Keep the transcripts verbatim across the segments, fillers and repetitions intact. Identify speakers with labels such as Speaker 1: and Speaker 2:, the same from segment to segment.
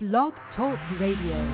Speaker 1: Blog Talk Radio.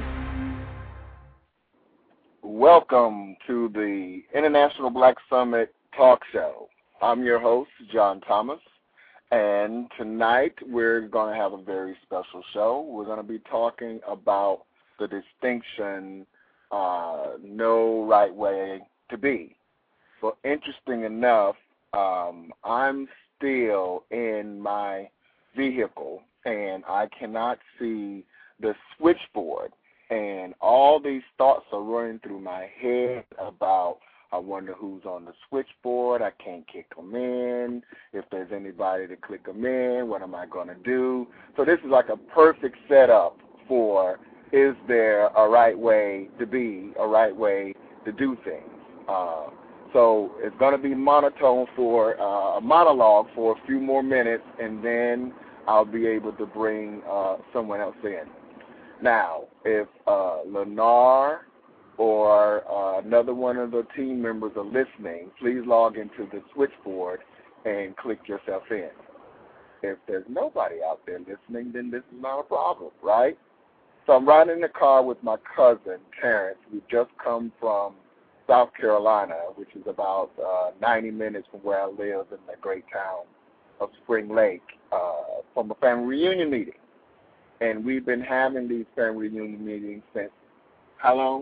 Speaker 2: Welcome to the International Black Summit Talk Show. I'm your host, John Thomas, and tonight we're going to have a very special show. We're going to be talking about the distinction, uh, no right way to be. But interesting enough, um, I'm still in my vehicle, and I cannot see the switchboard. And all these thoughts are running through my head about, I wonder who's on the switchboard. I can't kick them in. If there's anybody to click them in, what am I going to do? So this is like a perfect setup for, is there a right way to be, a right way to do things? Uh, so it's going to be monotone for uh, a monologue for a few more minutes, and then I'll be able to bring uh, someone else in. Now, if uh, Lennar or uh, another one of the team members are listening, please log into the switchboard and click yourself in. If there's nobody out there listening, then this is not a problem, right? So I'm riding in the car with my cousin, Terrence. We've just come from South Carolina, which is about uh, ninety minutes from where I live in the great town of Spring Lake, uh, from a family reunion meeting. And we've been having these family reunion meetings since, how long?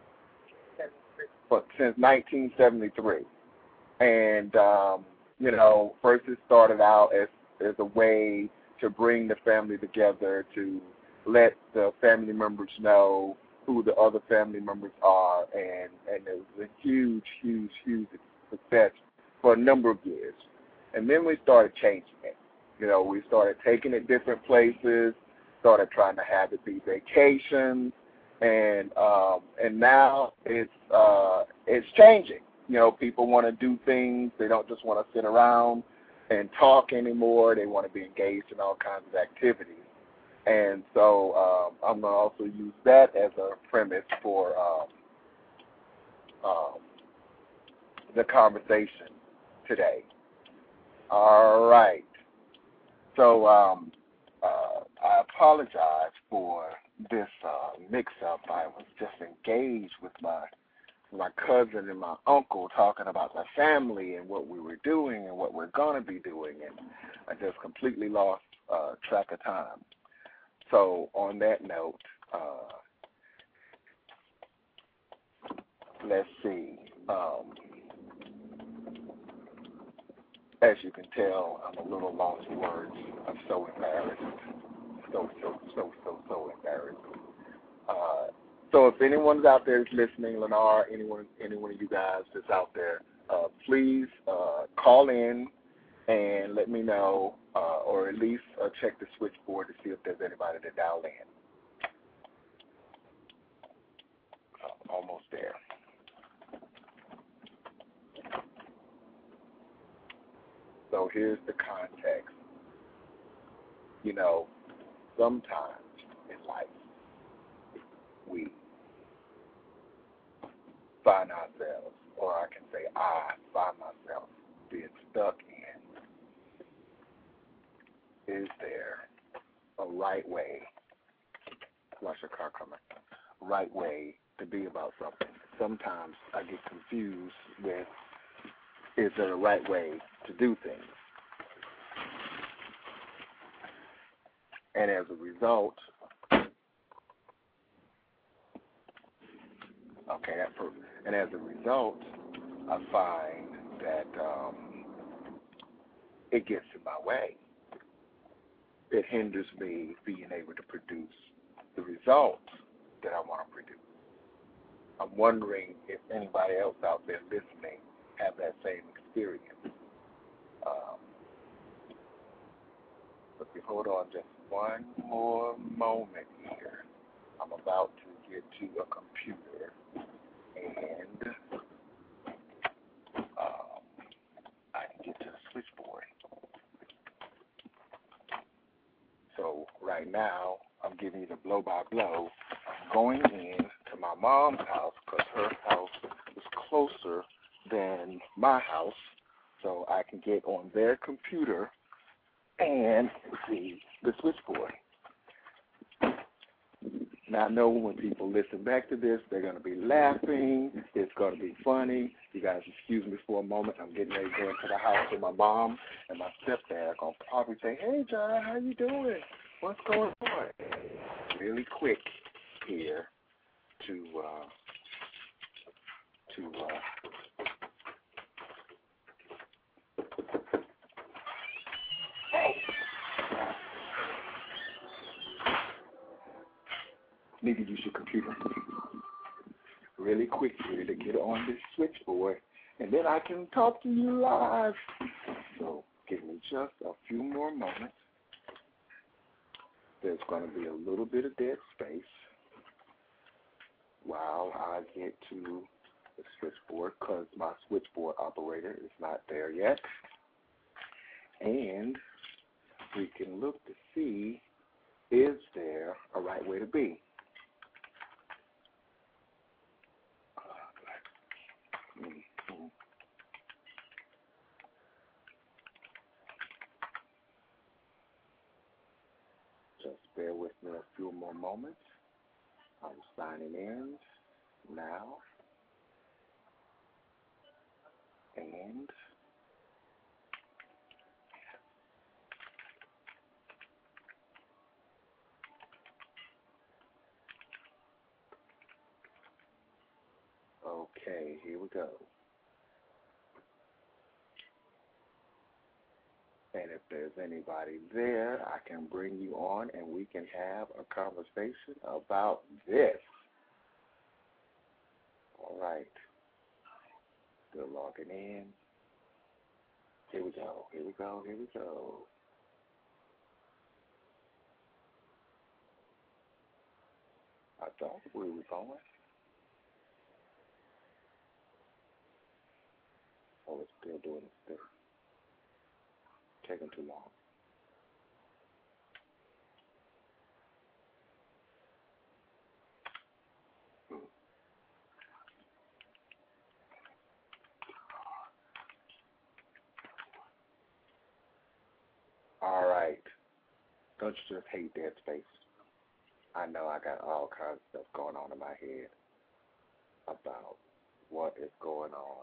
Speaker 2: But since nineteen seventy-three. And, um, you know, first it started out as, as a way to bring the family together, to let the family members know who the other family members are. And, and it was a huge, huge, huge success for a number of years. And then we started changing it. You know, we started taking it different places, started trying to have it be vacations, and um, and now it's uh, it's changing. You know, people want to do things. They don't just want to sit around and talk anymore. They want to be engaged in all kinds of activities. And so um, I'm going to also use that as a premise for um, um, the conversation today. All right. So um, uh, I apologize for this uh, mix-up. I was just engaged with my my cousin and my uncle talking about the family and what we were doing and what we're going to be doing, and I just completely lost uh, track of time. So on that note, uh, let's see. Um, as you can tell, I'm a little lost for words. I'm so embarrassed. So, so, so, so, so embarrassed. Uh, so if anyone's out there that's listening, Lennar, anyone, any one of you guys that's out there, uh, please uh, call in and let me know, uh, or at least uh, check the switchboard to see if there's anybody to dial in. Uh, almost there. So here's the context. You know, sometimes in life, we find ourselves, or I can say I find myself being stuck in, is there a right way, watch your car coming, right way to be about something? Sometimes I get confused with, is there a right way to do things? And as a result, okay, that's perfect. And as a result, I find that um, it gets in my way. It hinders me being able to produce the results that I want to produce. I'm wondering if anybody else out there listening have that same experience. Um, but if you hold on just one more moment here, I'm about to get to a computer and um, I can get to the switchboard. So right now, I'm giving you the blow-by-blow. I'm going in to my mom's house because her house is closer than my house, so I can get on their computer and see the switchboard. Now, I know when people listen back to this, they're going to be laughing. It's going to be funny. You guys excuse me for a moment. I'm getting ready to go into the house with my mom and my stepdad are going to probably say, hey, John, how you doing? What's going on? Really quick here to, uh, to, uh, need to use your computer really quick here to get on this switchboard, and then I can talk to you live. So give me just a few more moments. There's going to be a little bit of dead space while I get to the switchboard because my switchboard operator is not there yet. And we can look to see, is there a right way to be? Mm-hmm. Just bear with me a few more moments. I'm signing in now. And okay, here we go. And if there's anybody there, I can bring you on and we can have a conversation about this. All right. Still logging in. Here we go, here we go, here we go. I thought we were going. Oh, it's still doing its thing. Taking too long. Hmm. All right. Don't you just hate dead space? I know I got all kinds of stuff going on in my head about what is going on.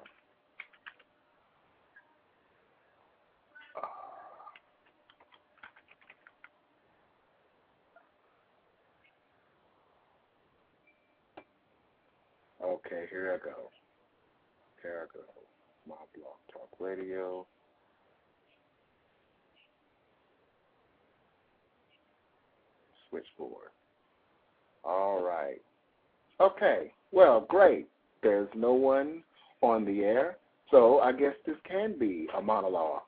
Speaker 2: Uh, okay, here I go. Here I go. My Blog Talk Radio. Switchboard. All right. Okay. Well, great. There's no one on the air, so I guess this can be a monologue.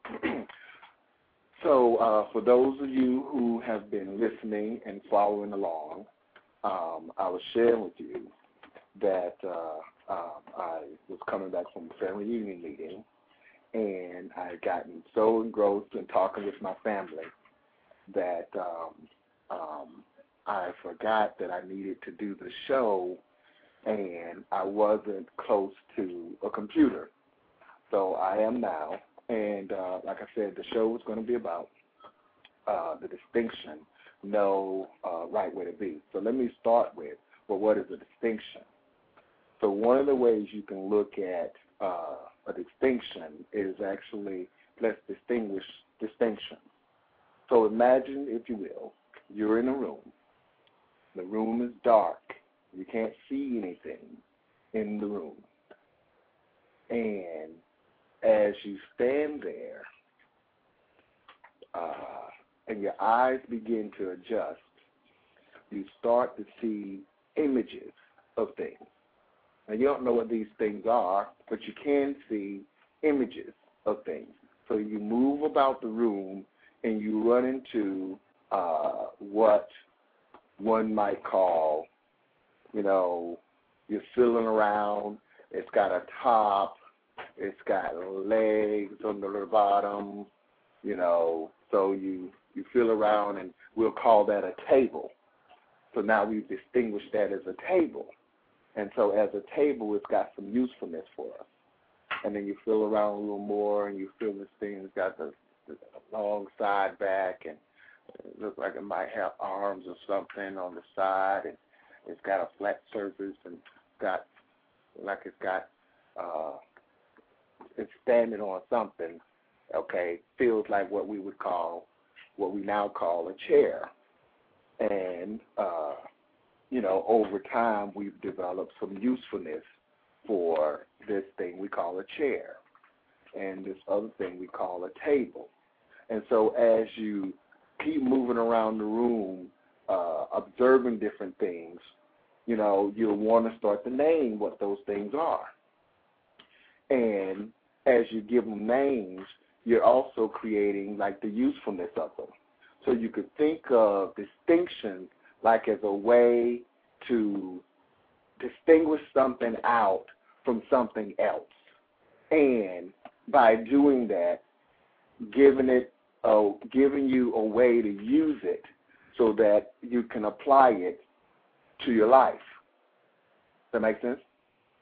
Speaker 2: So uh, for those of you who have been listening and following along, um, I was sharing with you that uh, uh, I was coming back from a family reunion meeting, and I had gotten so engrossed in talking with my family that um, um, I forgot that I needed to do the show, and I wasn't close to a computer. So I am now, and uh, like I said, the show is going to be about uh, the distinction, no uh, right way to be. So let me start with, well, what is a distinction? So one of the ways you can look at uh, a distinction is actually, let's distinguish distinction. So imagine, if you will, you're in a room. The room is dark. You can't see anything in the room. And as you stand there uh, and your eyes begin to adjust, you start to see images of things. Now, you don't know what these things are, but you can see images of things. So you move about the room and you run into uh, what one might call, you know, you're feeling around, it's got a top, it's got legs on the bottom, you know, so you, you feel around and we'll call that a table. So now we've distinguished that as a table. And so as a table, it's got some usefulness for us. And then you feel around a little more and you feel this thing has got the, the long side back and it looks like it might have arms or something on the side. And it's got a flat surface and got like it's got uh, it's standing on something. Okay, feels like what we would call what we now call a chair, and uh, you know, over time we've developed some usefulness for this thing we call a chair, and this other thing we call a table. And so as you keep moving around the room, uh, observing different things, you know, you'll want to start to name what those things are. And as you give them names, you're also creating like the usefulness of them. So you could think of distinction like as a way to distinguish something out from something else. And by doing that, giving it a, giving you a way to use it so that you can apply it to your life. Does that make sense?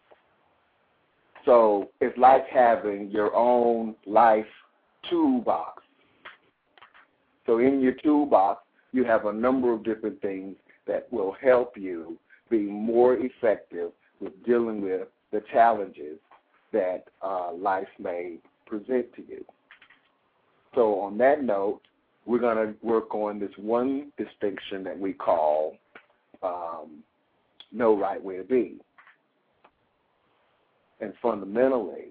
Speaker 2: So it's like having your own life toolbox. So in your toolbox, you have a number of different things that will help you be more effective with dealing with the challenges that uh, life may present to you. So on that note, we're going to work on this one distinction that we call um, no right way to be. And fundamentally,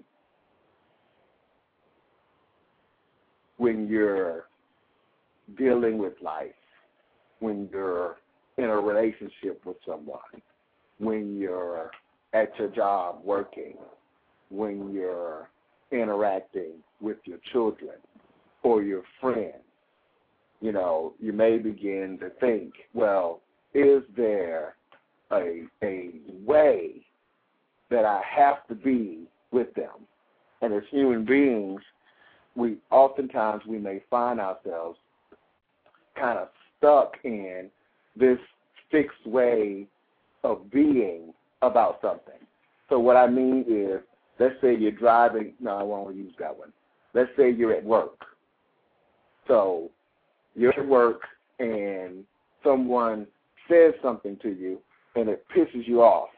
Speaker 2: when you're dealing with life, when you're in a relationship with someone, when you're at your job working, when you're interacting with your children or your friends, you know, you may begin to think, well, is there a, a way that I have to be with them? And as human beings, we oftentimes we may find ourselves kind of stuck in this fixed way of being about something. So what I mean is, let's say you're driving. No, I won't use that one. Let's say you're at work. So you're at work and someone says something to you and it pisses you off.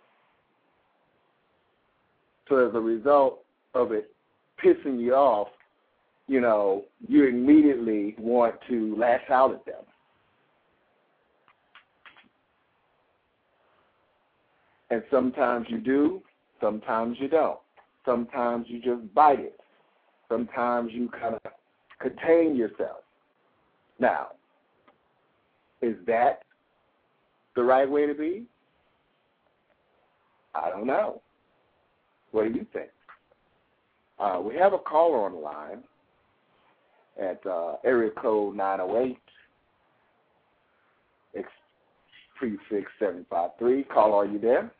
Speaker 2: So as a result of it pissing you off, you know, you immediately want to lash out at them. And sometimes you do, sometimes you don't. Sometimes you just bite it. Sometimes you kind of contain yourself. Now, is that the right way to be? I don't know. What do you think? Uh, we have a caller on the line at uh, area code nine oh eight, prefix seven five three. Caller, are you there?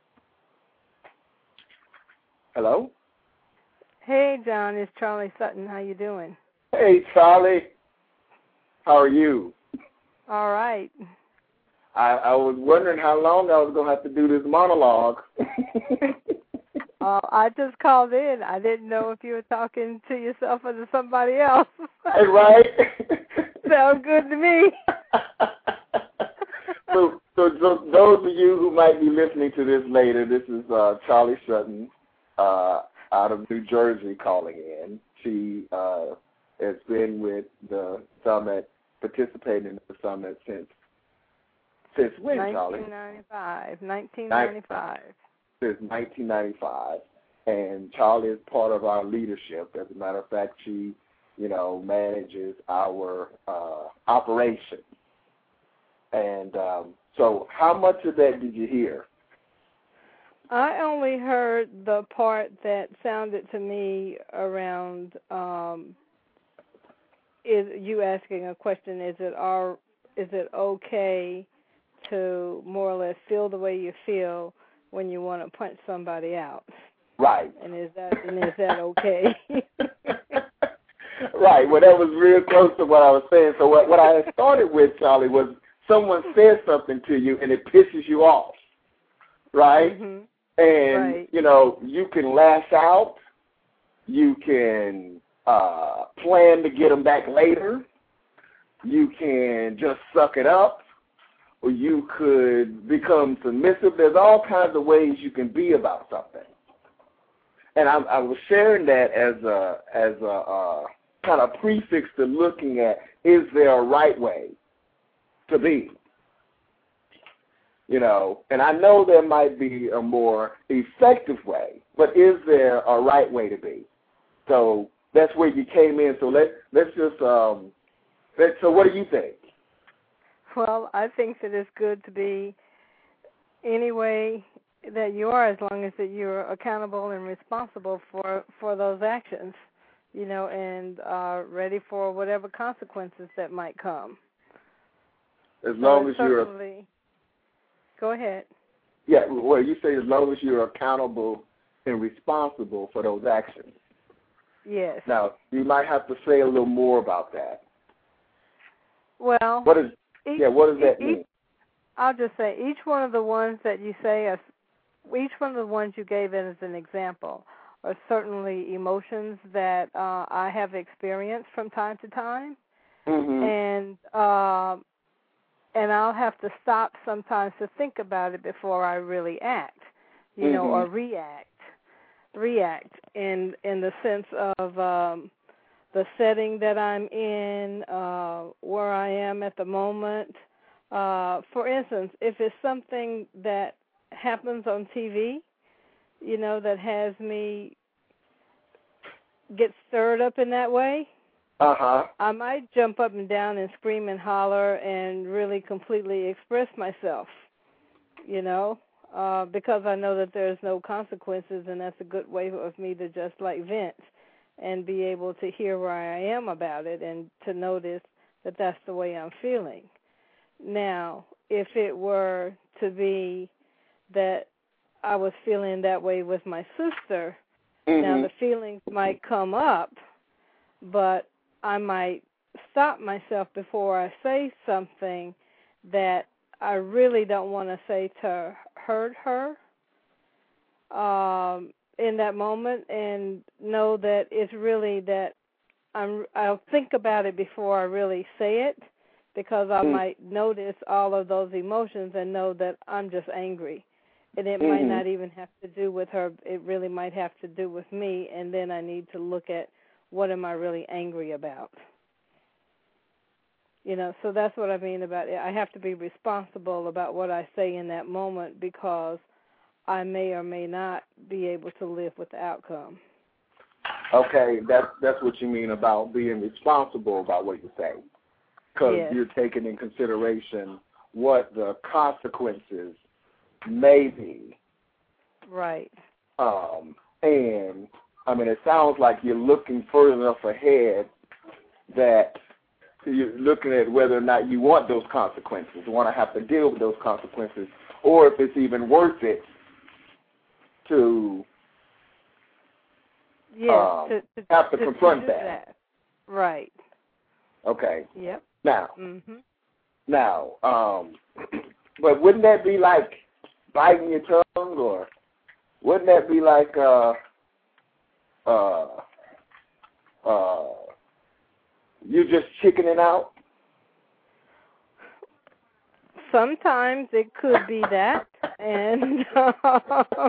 Speaker 2: Hello?
Speaker 3: Hey, John, it's Charlie Sutton. How you doing?
Speaker 2: Hey, Charlie. How are you?
Speaker 3: All right.
Speaker 2: I, I was wondering how long I was going to have to do this monologue.
Speaker 3: uh, I just called in. I didn't know if you were talking to yourself or to somebody else.
Speaker 2: Hey, right?
Speaker 3: Sounds good to me.
Speaker 2: so, so, so those of you who might be listening to this later, this is uh, Charlie Sutton uh, out of New Jersey calling in. She uh, has been with the summit, participating in the summit since since when, Charlie?
Speaker 3: nineteen ninety-five. nineteen ninety-five.
Speaker 2: Since nineteen ninety-five, and Charlie is part of our leadership. As a matter of fact, she, you know, manages our uh, operations. And um, so, how much of that did you hear?
Speaker 3: I only heard the part that sounded to me around um, is you asking a question. Is it our, is it okay to more or less feel the way you feel when you want to punch somebody out?
Speaker 2: Right.
Speaker 3: And is that and is that okay?
Speaker 2: Right. Well, that was real close to what I was saying. So what, what I started with, Charlie, was someone says something to you and it pisses you off, right?
Speaker 3: Mm-hmm.
Speaker 2: And,
Speaker 3: right.
Speaker 2: you know, you can lash out. You can uh, plan to get them back later. You can just suck it up. or you could become submissive. There's all kinds of ways you can be about something. And I, I was sharing that as a as a uh, kind of prefix to looking at, is there a right way to be? You know, and I know there might be a more effective way, but is there a right way to be? So that's where you came in. So let let's just um, let, so what do you think?
Speaker 3: Well, I think that it's good to be any way that you are, as long as that you're accountable and responsible for, for those actions, you know, and uh, ready for whatever consequences that might come.
Speaker 2: As long as you're...
Speaker 3: Go ahead.
Speaker 2: Yeah, well, you say as long as you're accountable and responsible for those actions.
Speaker 3: Yes.
Speaker 2: Now, you might have to say a little more about that.
Speaker 3: Well...
Speaker 2: What is,
Speaker 3: each,
Speaker 2: yeah, what does that
Speaker 3: each,
Speaker 2: mean?
Speaker 3: I'll just say each one of the ones that you say are each one of the ones you gave it as an example are certainly emotions that uh, I have experienced from time to time,
Speaker 2: mm-hmm.
Speaker 3: and uh, and I'll have to stop sometimes to think about it before I really act, you mm-hmm. know, or react, react in in the sense of um, the setting that I'm in, uh, where I am at the moment. Uh, for instance, if it's something that happens on T V, you know, that has me get stirred up in that way,
Speaker 2: uh-huh.
Speaker 3: I might jump up and down and scream and holler and really completely express myself, you know, uh, because I know that there's no consequences, and that's a good way of me to just like vent and be able to hear where I am about it and to notice that that's the way I'm feeling. Now, if it were to be that I was feeling that way with my sister,
Speaker 2: mm-hmm.
Speaker 3: now the feelings might come up, but I might stop myself before I say something that I really don't want to say to hurt her um, in that moment, and know that it's really that I'm, I'll think about it before I really say it, because I mm-hmm. might notice all of those emotions and know that I'm just angry. And it mm-hmm. might not even have to do with her. It really might have to do with me, and then I need to look at what am I really angry about. You know, so that's what I mean about it. I have to be responsible about what I say in that moment, because I may or may not be able to live with the outcome.
Speaker 2: Okay, that's, that's what you mean about being responsible about what you say. Because
Speaker 3: yes.
Speaker 2: you're taking in consideration what the consequences may be.
Speaker 3: Right.
Speaker 2: Um, and, I mean, it sounds like you're looking further enough ahead that you're looking at whether or not you want those consequences, want to have to deal with those consequences, or if it's even worth it to,
Speaker 3: yes,
Speaker 2: um,
Speaker 3: to, to
Speaker 2: have to,
Speaker 3: to
Speaker 2: confront
Speaker 3: to
Speaker 2: that.
Speaker 3: that. Right.
Speaker 2: Okay.
Speaker 3: Yep.
Speaker 2: Now,
Speaker 3: mm-hmm.
Speaker 2: now, um, but wouldn't that be like biting your tongue, or wouldn't that be like uh, uh, uh, you just chickening out?
Speaker 3: Sometimes it could be that, and uh,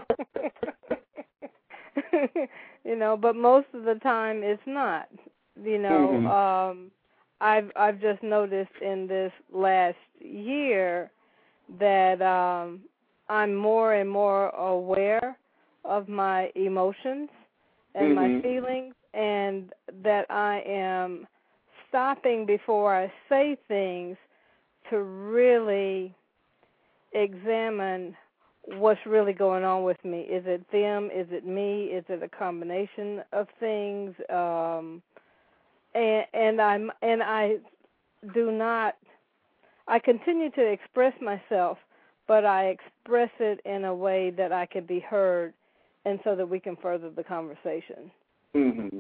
Speaker 3: you know, but most of the time it's not. You know,
Speaker 2: mm-hmm.
Speaker 3: um, I've I've just noticed in this last year that um, I'm more and more aware of my emotions and
Speaker 2: mm-hmm.
Speaker 3: my feelings, and that I am stopping before I say things to really examine what's really going on with me. Is it them? Is it me? Is it a combination of things? Um, and, and I'm and I do not. I continue to express myself, but I express it in a way that I can be heard, and so that we can further the conversation.
Speaker 2: Mm-hmm.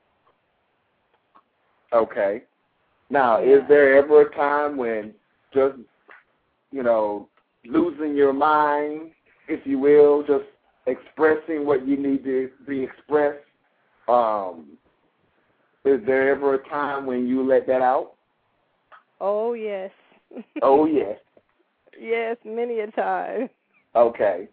Speaker 2: Okay. Now,
Speaker 3: yeah.
Speaker 2: is there ever a time when just, you know, losing your mind, if you will, just expressing what you need to be expressed, um, is there ever a time when you let that out?
Speaker 3: Oh, yes.
Speaker 2: Oh, yes.
Speaker 3: Yes, many a time.
Speaker 2: Okay.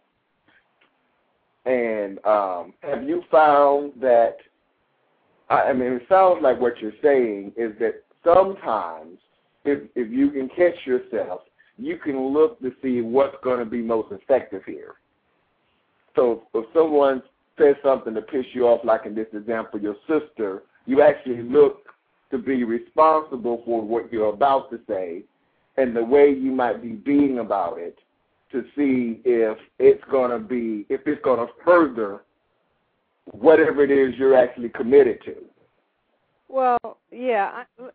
Speaker 2: And um, have you found that, I mean, it sounds like what you're saying is that sometimes if, if you can catch yourself, you can look to see what's going to be most effective here. So if someone says something to piss you off, like in this example, your sister, you actually look to be responsible for what you're about to say and the way you might be being about it to see if it's going to be, if it's going to further whatever it is you're actually committed to.
Speaker 3: Well, yeah. I,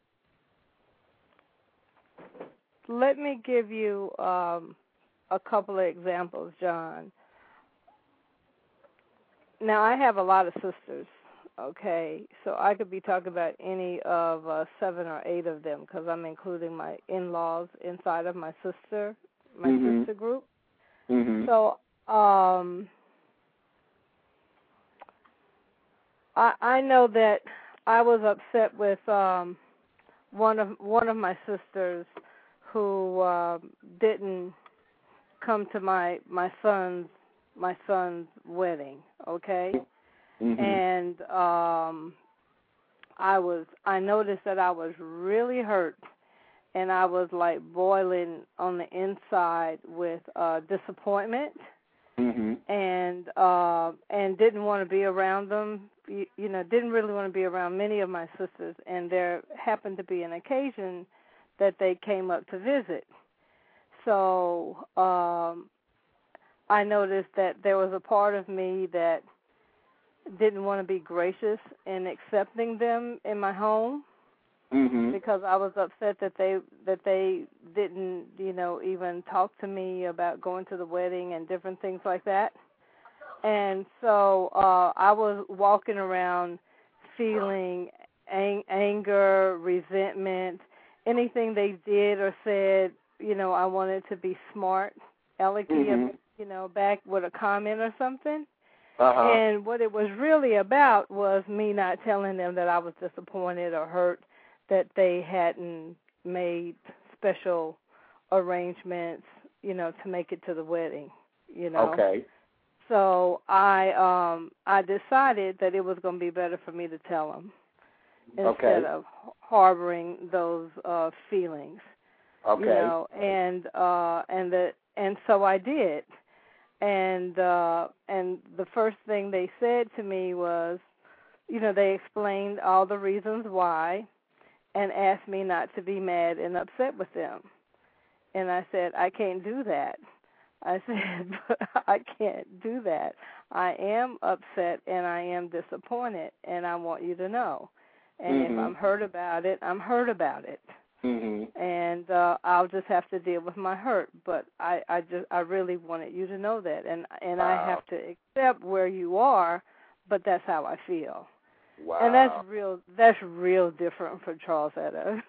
Speaker 3: let me give you um, a couple of examples, John. Now, I have a lot of sisters, okay, so I could be talking about any of uh, seven or eight of them because I'm including my in-laws inside of my sister, my
Speaker 2: mm-hmm.
Speaker 3: sister group.
Speaker 2: Mm-hmm.
Speaker 3: So um, I, I know that I was upset with um, one of one of my sisters who uh, didn't come to my my son's my son's wedding, okay?
Speaker 2: Mm-hmm.
Speaker 3: And um I was I noticed that I was really hurt and I was like boiling on the inside with uh disappointment.
Speaker 2: Mm-hmm.
Speaker 3: And uh and didn't want to be around them, you, you know, didn't really want to be around many of my sisters, and there happened to be an occasion that they came up to visit. So, um I noticed that there was a part of me that didn't want to be gracious in accepting them in my home
Speaker 2: mm-hmm.
Speaker 3: because I was upset that they that they didn't, you know, even talk to me about going to the wedding and different things like that. And so uh, I was walking around feeling ang- anger, resentment, anything they did or said, you know, I wanted to be smart, alecky,
Speaker 2: mm-hmm.
Speaker 3: you know, back with a comment or something.
Speaker 2: Uh-huh.
Speaker 3: And what it was really about was me not telling them that I was disappointed or hurt that they hadn't made special arrangements, you know, to make it to the wedding, you know.
Speaker 2: Okay.
Speaker 3: So I um I decided that it was going to be better for me to tell them instead
Speaker 2: okay.
Speaker 3: of harboring those uh feelings.
Speaker 2: Okay.
Speaker 3: You know, and uh and the and so I did. And uh and the first thing they said to me was, you know, they explained all the reasons why and asked me not to be mad and upset with them. And I said, I can't do that. I said, but I can't do that. I am upset and I am disappointed, and I want you to know. And
Speaker 2: mm-hmm.
Speaker 3: if I'm hurt about it, I'm hurt about it.
Speaker 2: Mm-hmm.
Speaker 3: And uh, I'll just have to deal with my hurt. But I, I just, I really wanted you to know that, and and
Speaker 2: wow.
Speaker 3: I have to accept where you are. But that's how I feel.
Speaker 2: Wow.
Speaker 3: And that's real. That's real different from Charles Etta.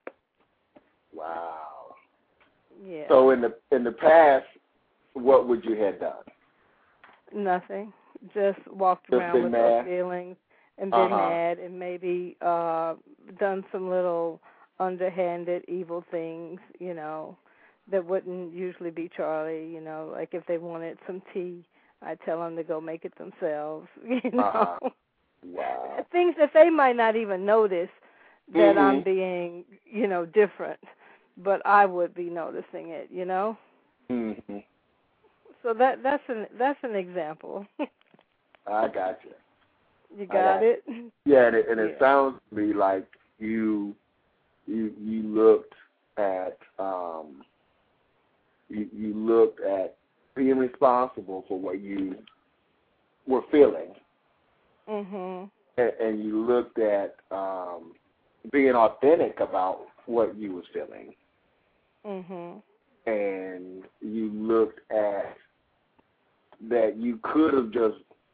Speaker 2: Wow.
Speaker 3: Yeah.
Speaker 2: So in the in the past, what would you have done?
Speaker 3: Nothing. Just walked
Speaker 2: Just
Speaker 3: around with
Speaker 2: mad?
Speaker 3: those feelings and been
Speaker 2: uh-huh.
Speaker 3: mad and maybe uh, done some little underhanded evil things, you know, that wouldn't usually be Charlie, you know, like if they wanted some tea, I'd tell them to go make it themselves, you know.
Speaker 2: Uh-huh. Wow.
Speaker 3: Things that they might not even notice that
Speaker 2: mm-hmm.
Speaker 3: I'm being, you know, different, but I would be noticing it, you know.
Speaker 2: Mm-hmm.
Speaker 3: So that that's an that's an example.
Speaker 2: I got you.
Speaker 3: You got, got it?
Speaker 2: it? Yeah, and it, and it
Speaker 3: yeah.
Speaker 2: sounds to me like you you you looked at um you you looked at being responsible for what you were feeling.
Speaker 3: Mhm.
Speaker 2: And, and you looked at um being authentic about what you was feeling.
Speaker 3: Mhm.
Speaker 2: And you looked at that you could have just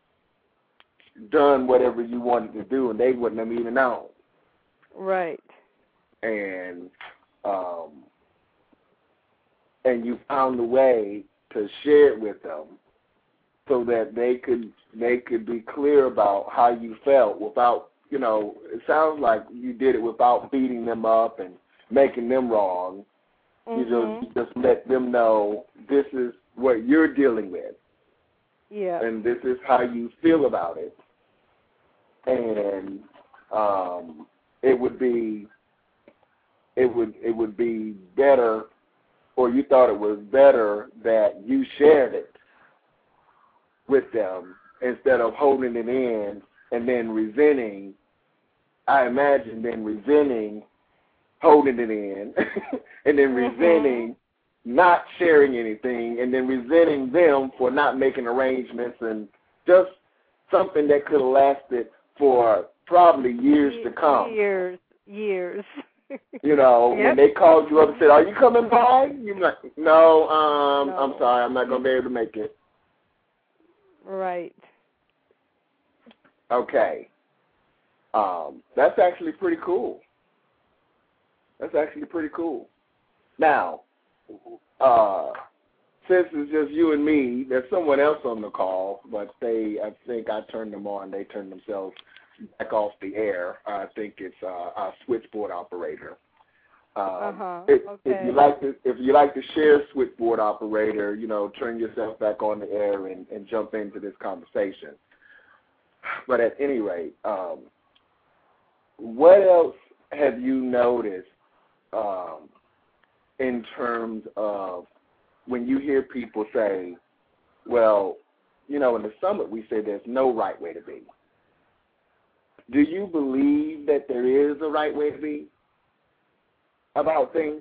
Speaker 2: done whatever you wanted to do, and they wouldn't have even known.
Speaker 3: Right.
Speaker 2: And um, and you found a way to share it with them, so that they could they could be clear about how you felt without, you know. It sounds like you did it without beating them up and making them wrong.
Speaker 3: Mm-hmm.
Speaker 2: You just you just let them know this is what you're dealing with.
Speaker 3: Yeah.
Speaker 2: And this is how you feel about it. And um, it would be it would it would be better, or you thought it was better that you shared it with them instead of holding it in and then resenting. I imagine then resenting holding it in and then
Speaker 3: mm-hmm.
Speaker 2: resenting not sharing anything, and then resenting them for not making arrangements, and just something that could have lasted for probably years to come.
Speaker 3: Years, years.
Speaker 2: You know,
Speaker 3: yep.
Speaker 2: when they called you up and said, "Are you coming by?" You're like, "No, um,
Speaker 3: no.
Speaker 2: I'm sorry, I'm not going to be able to make it."
Speaker 3: Right.
Speaker 2: Okay. Um, that's actually pretty cool. That's actually pretty cool. Now, uh, since it's just you and me, there's someone else on the call, but they, I think I turned them on. They turned themselves back off the air. I think it's uh, our switchboard operator. Um,
Speaker 3: uh-huh.
Speaker 2: if,
Speaker 3: okay.
Speaker 2: if you like to, if you like to share switchboard operator, you know, turn yourself back on the air and, and jump into this conversation. But at any rate, um, what else have you noticed um, in terms of when you hear people say, well, you know, in the summit we say there's no right way to be. Do you believe that there is a right way to be about things?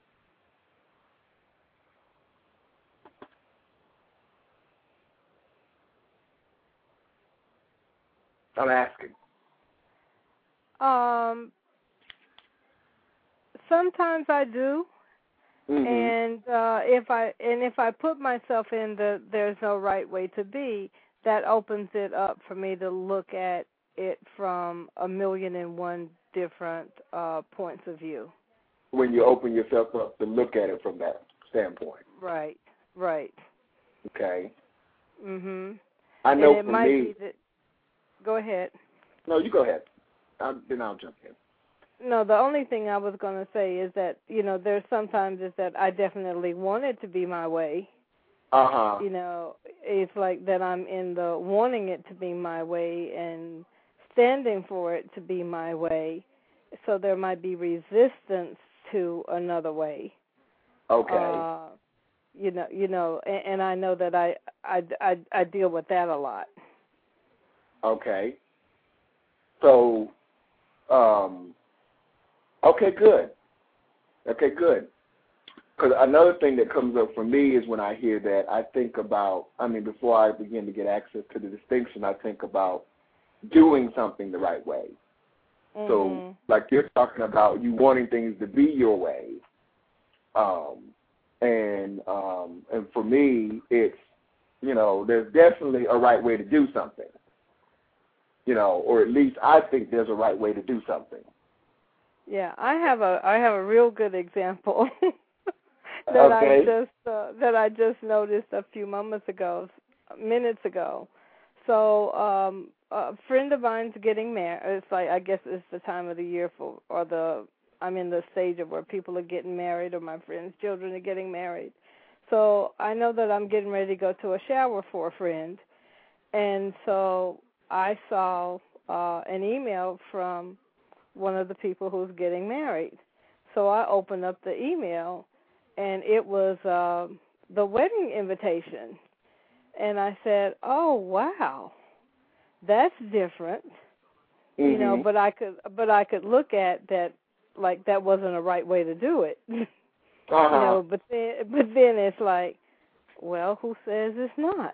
Speaker 2: I'm asking.
Speaker 3: Um, sometimes I do.
Speaker 2: Mm-hmm.
Speaker 3: And uh, if I and if I put myself in the there's no right way to be, that opens it up for me to look at it from a million and one different uh, points of view.
Speaker 2: When you open yourself up to look at it from that standpoint.
Speaker 3: Right, right.
Speaker 2: Okay.
Speaker 3: Mhm.
Speaker 2: I know
Speaker 3: and it
Speaker 2: for
Speaker 3: might
Speaker 2: me.
Speaker 3: Be that, go ahead.
Speaker 2: No, you go ahead. I, then I'll jump in.
Speaker 3: No, the only thing I was going to say is that, you know, there's sometimes is that I definitely want it to be my way.
Speaker 2: Uh-huh.
Speaker 3: You know, it's like that I'm in the wanting it to be my way and standing for it to be my way. So there might be resistance to another way.
Speaker 2: Okay.
Speaker 3: Uh, you know, you know, and, and I know that I, I, I, I deal with that a lot.
Speaker 2: Okay. So, um, okay, good. Okay, good. Because another thing that comes up for me is when I hear that, I think about, I mean, before I begin to get access to the distinction, I think about doing something the right way.
Speaker 3: Mm-hmm.
Speaker 2: So, like you're talking about you wanting things to be your way. Um, and um, and for me, it's, you know, there's definitely a right way to do something. You know, or at least I think there's a right way to do something.
Speaker 3: Yeah, I have a I have a real good example that
Speaker 2: okay.
Speaker 3: I just uh, that I just noticed a few moments ago, minutes ago. So um, a friend of mine's getting married. It's like I guess it's the time of the year for, or the I'm in the stage of where people are getting married, or my friends' children are getting married. So I know that I'm getting ready to go to a shower for a friend, and so I saw uh, an email from one of the people who's getting married. So I opened up the email, and it was uh, the wedding invitation. And I said, "Oh wow, that's different."
Speaker 2: Mm-hmm.
Speaker 3: You know, but I could, but I could look at that like that wasn't a right way to do it.
Speaker 2: Uh-huh.
Speaker 3: You know, but then, but then it's like, well, who says it's not?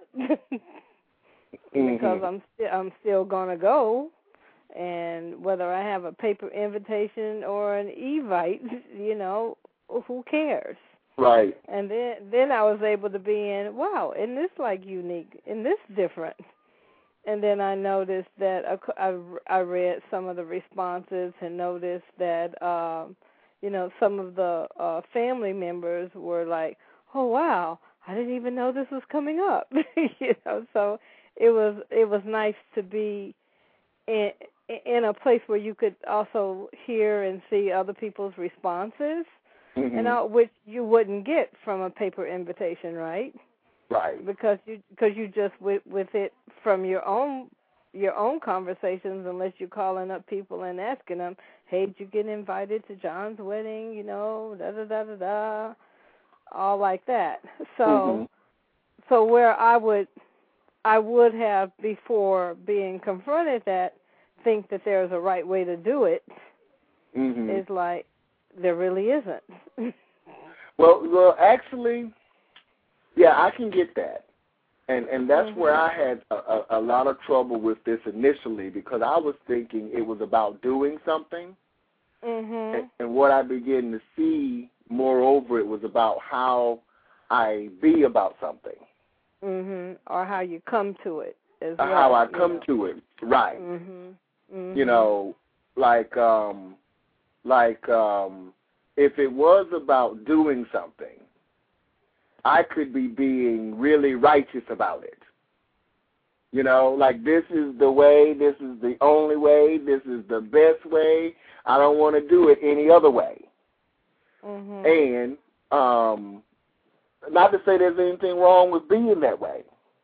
Speaker 2: mm-hmm.
Speaker 3: Because I'm still, I'm still gonna go. And whether I have a paper invitation or an e-vite, you know, who cares?
Speaker 2: Right.
Speaker 3: And then then I was able to be in, wow, isn't this like unique? Isn't this different? And then I noticed that I, I read some of the responses and noticed that, um, you know, some of the uh, family members were like, oh, wow, I didn't even know this was coming up. You know, so it was it was nice to be in, in a place where you could also hear and see other people's responses.
Speaker 2: mm-hmm.
Speaker 3: and all, which you wouldn't get from a paper invitation, right?
Speaker 2: Right.
Speaker 3: Because you because you just with with it from your own your own conversations, unless you're calling up people and asking them, hey, did you get invited to John's wedding? You know, da da da da da, all like that. So,
Speaker 2: mm-hmm.
Speaker 3: so where I would, I would have before being confronted that think that there's a right way to do it.
Speaker 2: Mm-hmm.
Speaker 3: Is like there really isn't.
Speaker 2: well, well, actually, yeah, I can get that. And and that's
Speaker 3: mm-hmm.
Speaker 2: where I had a, a, a lot of trouble with this initially, because I was thinking it was about doing something.
Speaker 3: Mm-hmm.
Speaker 2: And, and what I began to see, moreover, it was about how I be about something.
Speaker 3: Mm-hmm. Or how you come to it as well.
Speaker 2: How I come
Speaker 3: you know.
Speaker 2: to it, right.
Speaker 3: Mm-hmm. Mm-hmm.
Speaker 2: You know, like, um, like um, if it was about doing something, I could be being really righteous about it. You know, like this is the way, this is the only way, this is the best way. I don't want to do it any other way.
Speaker 3: Mm-hmm.
Speaker 2: And um, not to say there's anything wrong with being that way.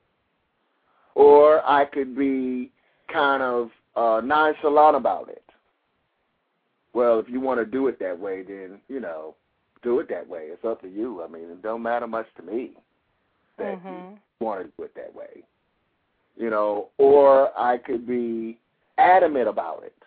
Speaker 2: Or I could be kind of uh, nonchalant about it. Well, if you want to do it that way, then, you know, do it that way. It's up to you. I mean, it don't matter much to me that
Speaker 3: mm-hmm.
Speaker 2: you want to do it that way. You know, or I could be adamant about it.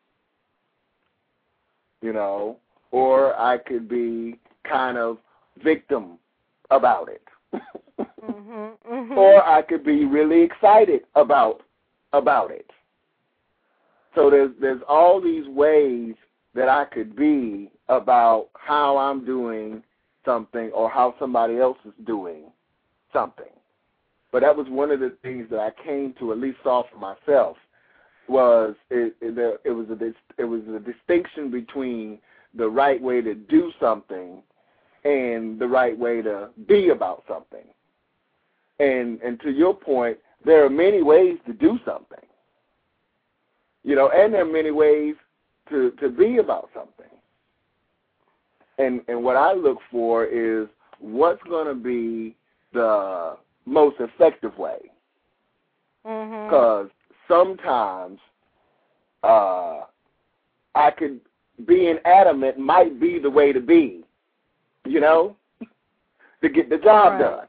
Speaker 2: You know, or I could be kind of victim about it.
Speaker 3: mm-hmm. Mm-hmm.
Speaker 2: Or I could be really excited about about it. So there's there's all these ways that I could be about how I'm doing something or how somebody else is doing something. But that was one of the things that I came to at least saw for myself was it, it, it was a it was a distinction between the right way to do something and the right way to be about something. And and to your point, there are many ways to do something. You know, and there are many ways to, to be about something. And and what I look for is what's going to be the most effective way. Because mm-hmm. sometimes uh, I could, being adamant might be the way to be, you know, to get the job
Speaker 3: right.
Speaker 2: done.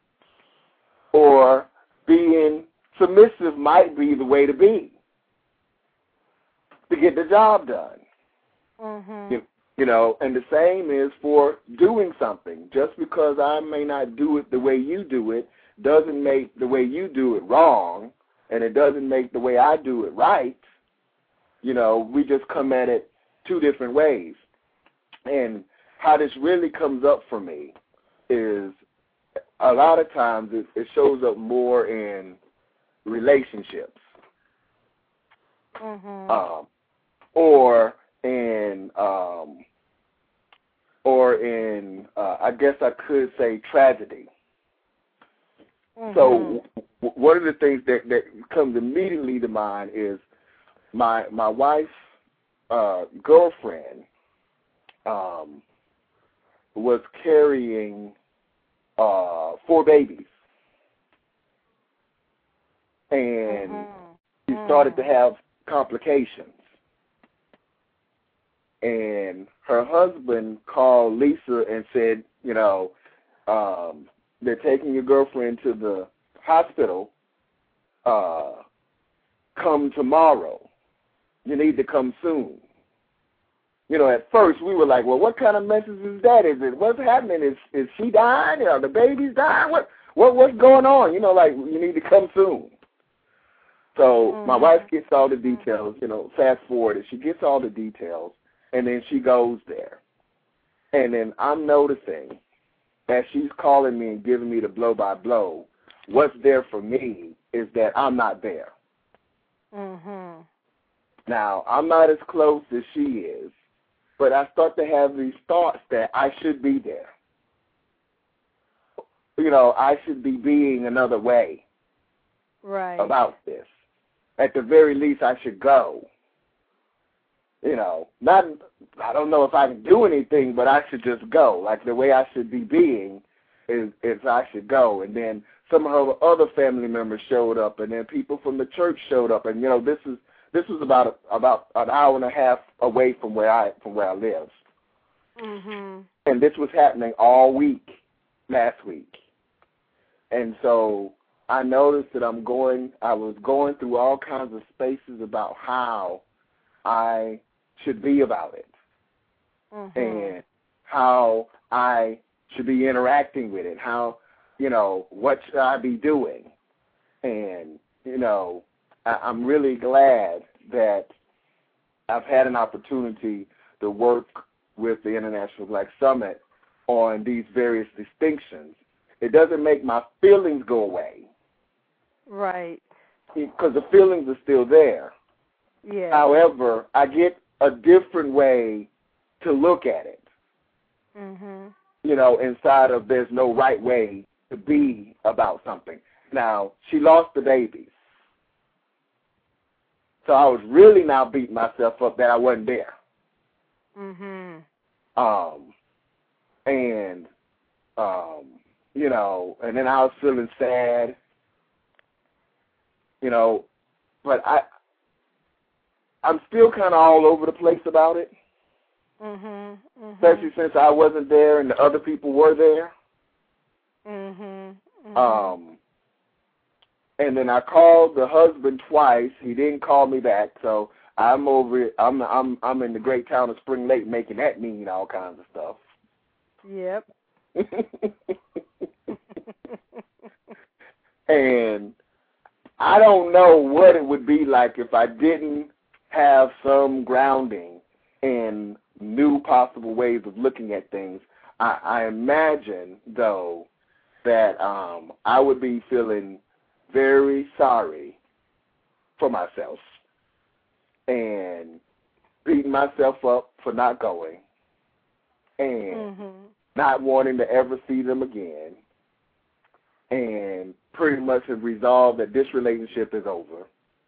Speaker 2: Or being submissive might be the way to be to get the job done.
Speaker 3: Mm-hmm.
Speaker 2: You, you know, and the same is for doing something. Just because I may not do it the way you do it doesn't make the way you do it wrong, and it doesn't make the way I do it right. You know, we just come at it two different ways. And how this really comes up for me is a lot of times it, it shows up more in relationships.
Speaker 3: Mm-hmm.
Speaker 2: Um, or in, um, or in, uh, I guess I could say tragedy.
Speaker 3: Mm-hmm.
Speaker 2: So w- one of the things that, that comes immediately to mind is my my wife's uh, girlfriend um, was carrying uh, four babies, and
Speaker 3: mm-hmm.
Speaker 2: she started to have complications. And her husband called Lisa and said, you know, um, they're taking your girlfriend to the hospital. Uh, come tomorrow. You need to come soon. You know, at first we were like, well, what kind of message is that? Is it, what's happening? Is is she dying? Are the babies dying? What what what's going on? You know, like, you need to come soon. So mm-hmm. my wife gets all the details, you know, fast forward, and she gets all the details, and then she goes there. And then I'm noticing as she's calling me and giving me the blow-by-blow, what's there for me is that I'm not there.
Speaker 3: Mm-hmm.
Speaker 2: Now, I'm not as close as she is, but I start to have these thoughts that I should be there. You know, I should be being another way
Speaker 3: right.
Speaker 2: about this. At the very least, I should go. you know, not, I don't know if I can do anything, but I should just go. Like the way I should be being is, is I should go. And then some of her other family members showed up, and then people from the church showed up. And, you know, this is, this was about, about an hour and a half away from where I, from where I live.
Speaker 3: Mm-hmm.
Speaker 2: And this was happening all week, last week. And so I noticed that I'm going, I was going through all kinds of spaces about how I should be about it. Mm-hmm. And how I should be interacting with it, how, you know, what should I be doing? And, you know, I, I'm really glad that I've had an opportunity to work with the International Black Summit on these various distinctions. It doesn't make my feelings go away.
Speaker 3: Right.
Speaker 2: Because the feelings are still there.
Speaker 3: Yeah.
Speaker 2: However, I get a different way to look at it.
Speaker 3: Mm-hmm.
Speaker 2: You know, inside of there's no right way to be about something. Now, she lost the babies. So I was really now beating myself up that I wasn't there.
Speaker 3: Mm-hmm.
Speaker 2: Um, and, um, you know, and then I was feeling sad, you know, but I, I'm still kind of all over the place about it.
Speaker 3: Mm-hmm. Mm-hmm.
Speaker 2: Especially since I wasn't there and the other people were there.
Speaker 3: Mm-hmm. Mm-hmm.
Speaker 2: Um, and then I called the husband twice. He didn't call me back, so I'm over. I'm I'm I'm in the great town of Spring Lake making that mean all kinds of stuff.
Speaker 3: Yep.
Speaker 2: And I don't know what it would be like if I didn't have some grounding in new possible ways of looking at things. I, I imagine, though, that um, I would be feeling very sorry for myself and beating myself up for not going and
Speaker 3: mm-hmm.
Speaker 2: not wanting to ever see them again and pretty much have resolved that this relationship is over.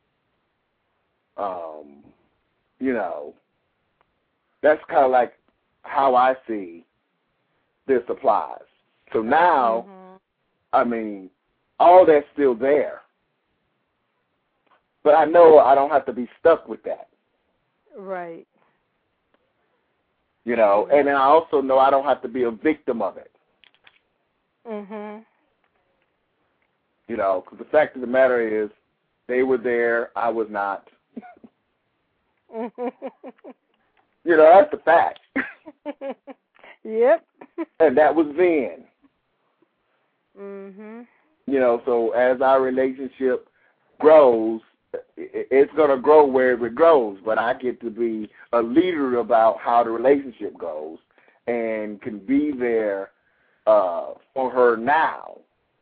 Speaker 2: Um, you know, that's kind of like how I see this applies. So now,
Speaker 3: mm-hmm.
Speaker 2: I mean, all that's still there. But I know I don't have to be stuck with that.
Speaker 3: Right.
Speaker 2: You know, and then I also know I don't have to be a victim of it.
Speaker 3: Mhm.
Speaker 2: You know, because the fact of the matter is, they were there, I was not. You know, that's the fact.
Speaker 3: Yep.
Speaker 2: And that was then.
Speaker 3: Mhm.
Speaker 2: You know, so as our relationship grows, it's going to grow wherever it grows, but I get to be a leader about how the relationship goes and can be there uh, for her now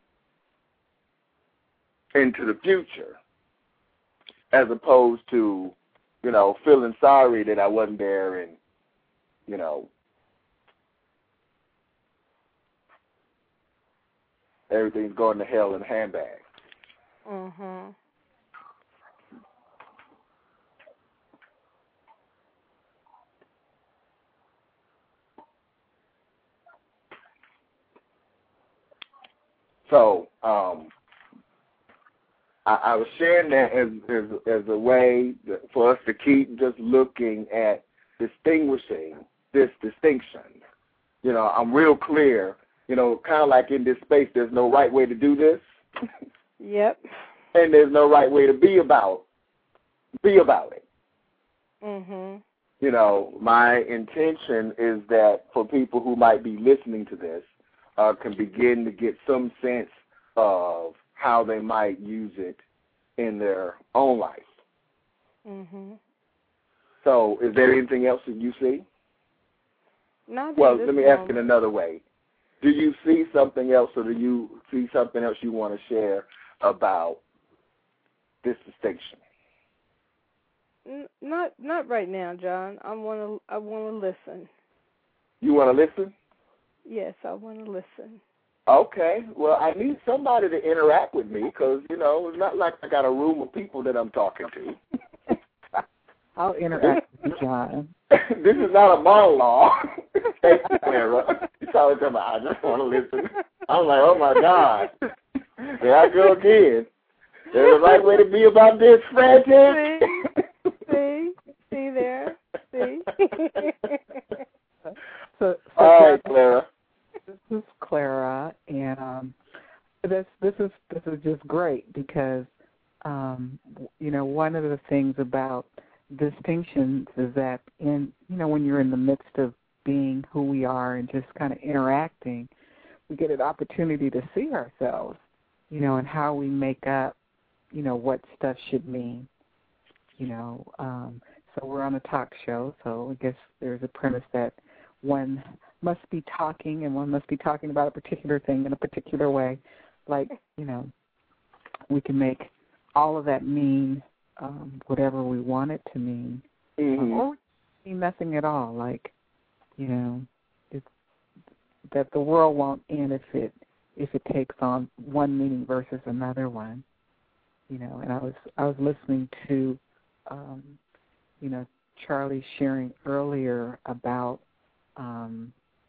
Speaker 2: into the future, as opposed to, you know, feeling sorry that I wasn't there and, you know, everything's going to hell in a handbag.
Speaker 3: Mhm.
Speaker 2: So um, I, I was sharing that as, as as a way for us to keep just looking at distinguishing this distinction. You know, I'm real clear. You know, kind of like in this space, there's no right way to do this.
Speaker 3: Yep.
Speaker 2: And there's no right way to be about be about it.
Speaker 3: Mhm.
Speaker 2: You know, my intention is that for people who might be listening to this, uh, can begin to get some sense of how they might use it in their own life.
Speaker 3: Mhm.
Speaker 2: So, is there anything else that you see?
Speaker 3: Not
Speaker 2: Well,
Speaker 3: this
Speaker 2: let me
Speaker 3: moment.
Speaker 2: ask it another way. Do you see something else, or do you see something else you want to share about this distinction?
Speaker 3: N- not not right now, John. I want to I want to listen.
Speaker 2: You want to listen?
Speaker 3: Yes, I want to listen.
Speaker 2: Okay. Well, I need somebody to interact with me because, you know, it's not like I got a room of people that I'm talking to.
Speaker 4: I'll interact with John.
Speaker 2: This is not a monologue. Thank you, Clara. You probably tell me, I just want to listen. I'm like, oh, my God. There I go again. There's a right way to be about this, Francis.
Speaker 3: See? See? See there? See?
Speaker 4: so, so
Speaker 2: All right, Clara.
Speaker 4: This is Clara, and um, this this is this is just great because um, you know, one of the things about distinctions is that in you know when you're in the midst of being who we are and just kind of interacting, we get an opportunity to see ourselves, you know, and how we make up, you know, what stuff should mean, you know. Um, so we're on a talk show, so I guess there's a premise that one must be talking and one must be talking about a particular thing in a particular way. Like, you know, we can make all of that mean um, whatever we want it to mean,
Speaker 2: Mm-hmm.
Speaker 4: um, or mean nothing at all. Like, you know, it's, that the world won't end if it if it takes on one meaning versus another one. You know, and I was I was listening to, um, you know, Charlie sharing earlier about um,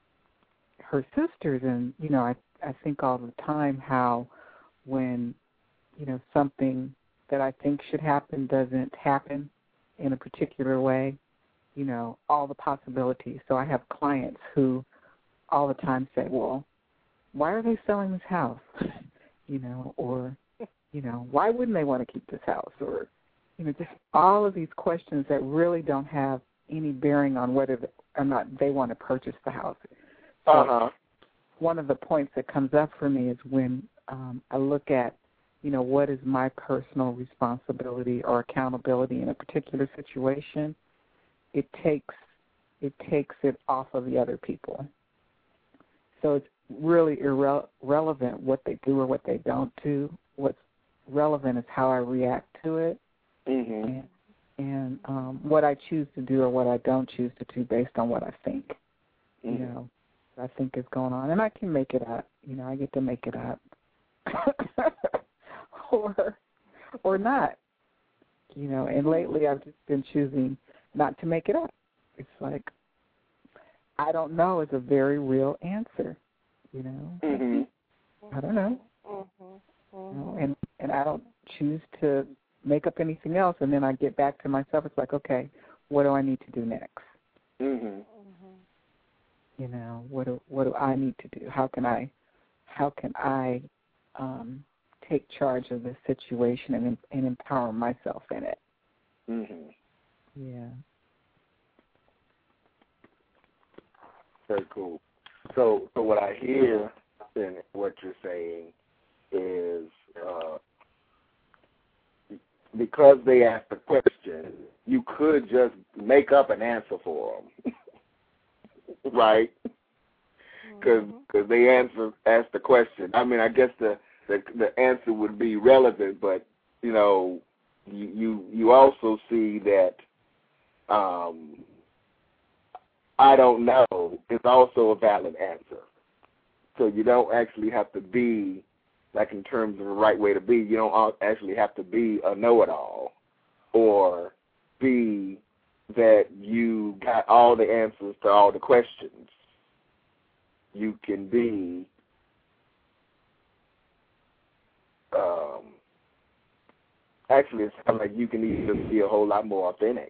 Speaker 4: her sisters, and you know, I I think all the time how when you know something that I think should happen doesn't happen in a particular way, you know, all the possibilities. So I have clients who all the time say, well, why are they selling this house? you know, or, you know, why wouldn't they want to keep this house? Or, you know, just all of these questions that really don't have any bearing on whether or not they want to purchase the house. So
Speaker 2: Uh-huh.
Speaker 4: one of the points that comes up for me is when um, I look at, you know, what is my personal responsibility or accountability in a particular situation, it takes it takes it off of the other people. So it's really irre- irrelevant what they do or what they don't do. What's relevant is how I react to it,
Speaker 2: Mm-hmm.
Speaker 4: and, and um, what I choose to do or what I don't choose to do based on what I think.
Speaker 2: Mm-hmm.
Speaker 4: You know, I think is going on, and I can make it up. You know, I get to make it up, or or not. You know, and lately I've just been choosing not to make it up. It's like I don't know is a very real answer. You know,
Speaker 2: Mm-hmm.
Speaker 4: I don't know.
Speaker 3: Mm-hmm.
Speaker 4: You know, and and I don't choose to make up anything else. And then I get back to myself. It's like, okay, what do I need to do next?
Speaker 2: Mm-hmm.
Speaker 4: You know, what do what do I need to do? How can I, how can I, um, take charge of this situation and and empower myself in it?
Speaker 2: Mm-hmm.
Speaker 4: Yeah.
Speaker 2: Very cool. So, so what I hear in what you're saying is uh, because they asked the question, you could just make up an answer for them, right? Because
Speaker 3: Mm-hmm.
Speaker 2: they answer asked the question. I mean, I guess the, the the answer would be relevant, but you know, you you, you also see that um, I don't know is also a valid answer. So you don't actually have to be, like in terms of the right way to be, you don't actually have to be a know-it-all or be that you got all the answers to all the questions. You can be um, actually it's kind of like you can even be a whole lot more authentic.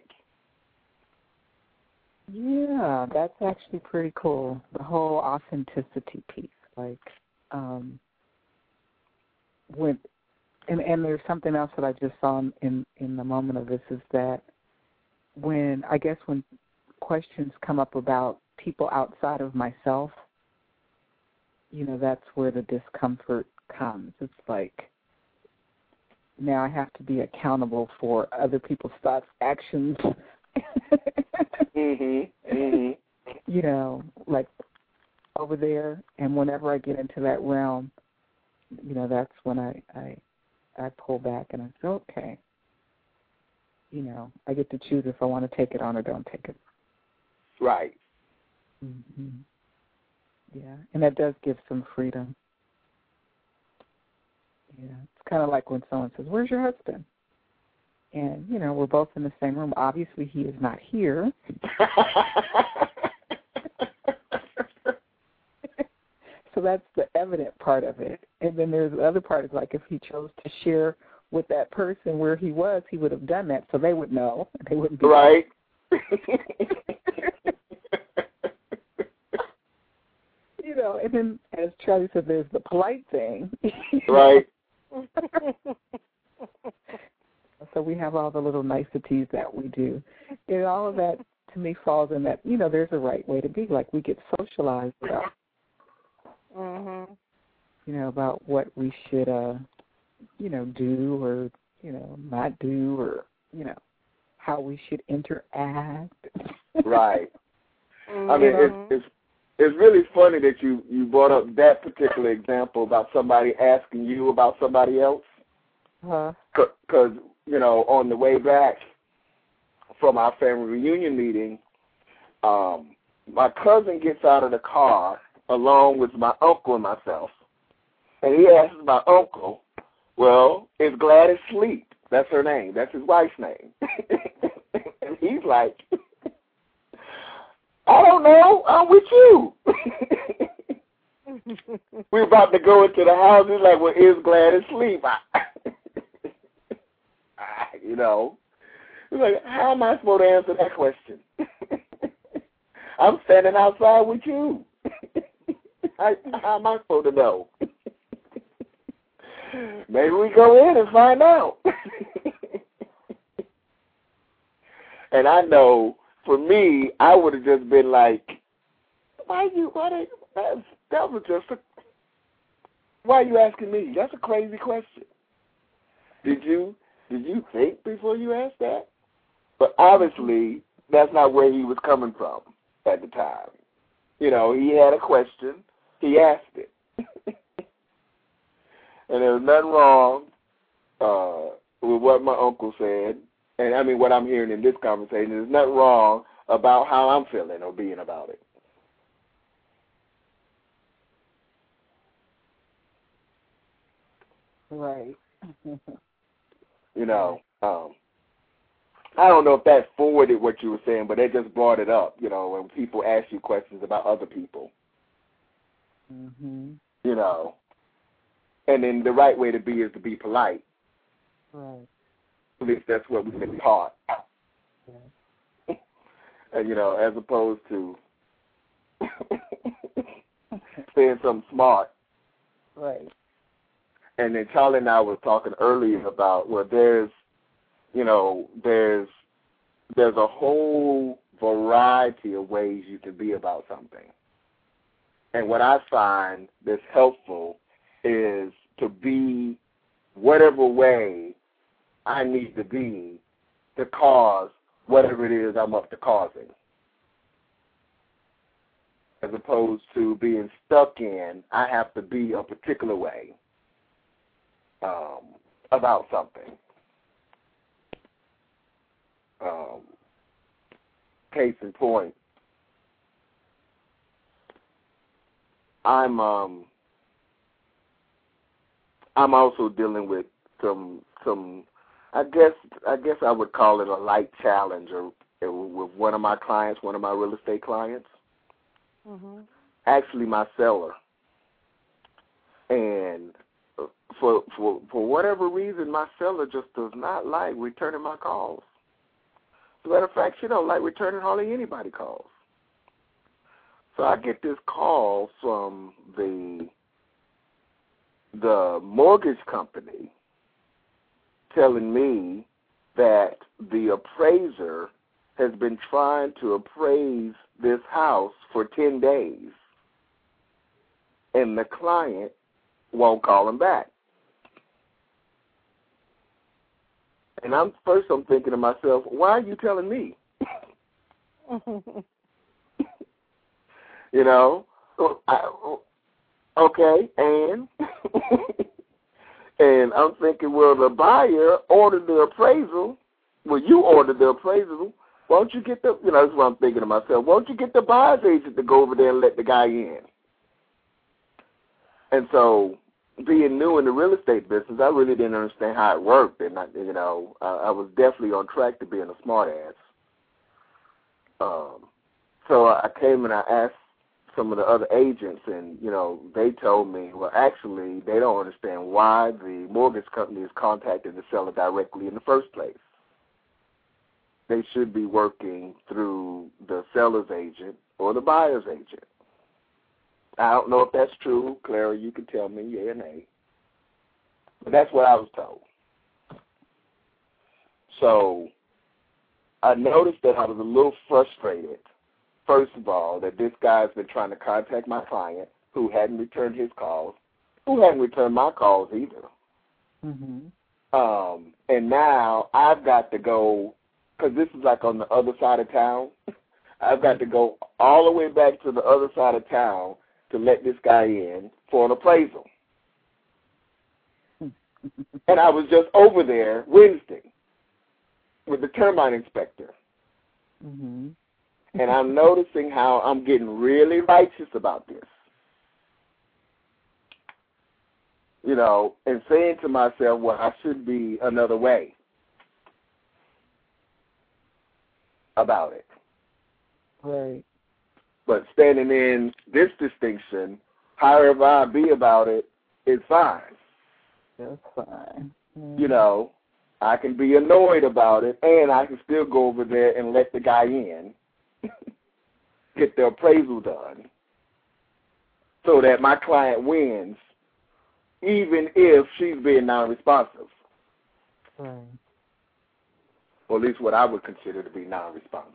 Speaker 4: Yeah, that's actually pretty cool. The whole authenticity piece, like, um, when, and and there's something else that I just saw in in the moment of this is that when I guess when questions come up about people outside of myself, you know, that's where the discomfort comes. It's like now I have to be accountable for other people's thoughts, actions.
Speaker 2: Mhm. Mhm.
Speaker 4: You know, like over there, and whenever I get into that realm, you know, that's when I, I I pull back and I say, okay, you know, I get to choose if I want to take it on or don't take it.
Speaker 2: Right.
Speaker 4: Mm-hmm. Yeah, and that does give some freedom. Yeah, it's kind of like when someone says, "Where's your husband?" And, you know, we're both in the same room. Obviously, he is not here. So that's the evident part of it. And then there's the other part is like if he chose to share with that person where he was, he would have done that so they would know. They wouldn't be
Speaker 2: right.
Speaker 4: You know, and then as Charlie said, there's the polite thing.
Speaker 2: Right.
Speaker 4: So we have all the little niceties that we do. And all of that, to me, falls in that, you know, there's a right way to be. Like we get socialized about,
Speaker 3: mm-hmm.
Speaker 4: you know, about what we should, uh, you know, do or, you know, not do or, you know, how we should interact.
Speaker 2: Right.
Speaker 3: Mm-hmm.
Speaker 2: I mean, it's, it's it's really funny that you, you brought up that particular example about somebody asking you about somebody else.
Speaker 4: Huh?
Speaker 2: Because, you know, on the way back from our family reunion meeting, um, my cousin gets out of the car along with my uncle and myself. And he asks my uncle, well, is Gladys asleep? That's her name. That's his wife's name. And he's like, I don't know. I'm with you. We're about to go into the house. He's like, well, is Gladys asleep? You know. He's like, how am I supposed to answer that question? I'm standing outside with you. how, how am I supposed to know? Maybe we go in and find out. And I know, for me, I would have just been like, why you, why they, that, that was just a, why are you asking me? That's a crazy question. Did you, did you think before you asked that? But obviously, that's not where he was coming from at the time. You know, he had a question, he asked it. And there was nothing wrong uh, with what my uncle said. And, I mean, what I'm hearing in this conversation, there's nothing wrong about how I'm feeling or being about it.
Speaker 4: Right.
Speaker 2: You know, um, I don't know if that forwarded what you were saying, but it just brought it up, you know, when people ask you questions about other people.
Speaker 4: Mm-hmm.
Speaker 2: You know. And then the right way to be is to be polite.
Speaker 4: Right.
Speaker 2: At least that's what we've been taught.
Speaker 4: Yeah.
Speaker 2: And, you know, as opposed to saying something smart.
Speaker 4: Right.
Speaker 2: And then Charlie and I were talking earlier about, well, there's, you know, there's there's a whole variety of ways you can be about something. And what I find that's helpful is to be whatever way I need to be to cause whatever it is I'm up to causing, as opposed to being stuck in, I have to be a particular way um, about something. Um, case in point, I'm um, I'm also dealing with some some I guess I guess I would call it a light challenge or, or with one of my clients, one of my real estate clients.
Speaker 3: Mm-hmm.
Speaker 2: Actually, my seller, and for for for whatever reason, my seller just does not like returning my calls. As a matter of fact, she don't like returning hardly anybody calls. So I get this call from the the mortgage company telling me that the appraiser has been trying to appraise this house for ten days, and the client won't call him back. And I'm first I'm thinking to myself, why are you telling me? You know, I, okay, and and I'm thinking, well, the buyer ordered the appraisal. Well, you ordered the appraisal. Why don't you get the, you know, that's what I'm thinking to myself. Why don't you get the buyer's agent to go over there and let the guy in? And so being new in the real estate business, I really didn't understand how it worked, and I, you know, I, I was definitely on track to being a smart ass. Um, so I came and I asked some of the other agents, and you know, they told me, well, actually, they don't understand why the mortgage company is contacting the seller directly in the first place. They should be working through the seller's agent or the buyer's agent. I don't know if that's true. Clara, you can tell me, yeah or nay. But that's what I was told. So I noticed that I was a little frustrated, first of all, that this guy's been trying to contact my client who hadn't returned his calls, who hadn't returned my calls either.
Speaker 4: Mm-hmm.
Speaker 2: Um, and now I've got to go, because this is like on the other side of town, I've got to go all the way back to the other side of town to let this guy in for an appraisal. And I was just over there Wednesday with the termite inspector.
Speaker 4: Mm-hmm.
Speaker 2: And I'm noticing how I'm getting really righteous about this. You know, and saying to myself, well, I should be another way about it.
Speaker 4: Right.
Speaker 2: But standing in this distinction, however I be about it, is fine.
Speaker 4: That's fine. Mm-hmm.
Speaker 2: You know, I can be annoyed about it, and I can still go over there and let the guy in, get the appraisal done, so that my client wins, even if she's being non-responsive.
Speaker 4: Right.
Speaker 2: Or at least what I would consider to be non-responsive.